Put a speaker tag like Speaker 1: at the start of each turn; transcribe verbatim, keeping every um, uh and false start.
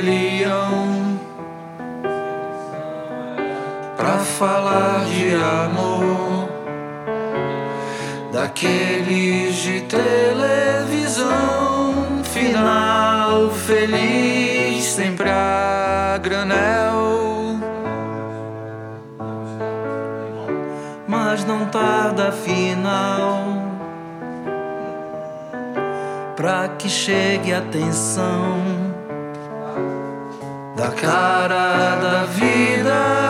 Speaker 1: escolhiam pra falar de amor, daqueles de televisão, final feliz, sempre a granel. Mas não tarda afinal, pra que chegue a atenção da cara da vida.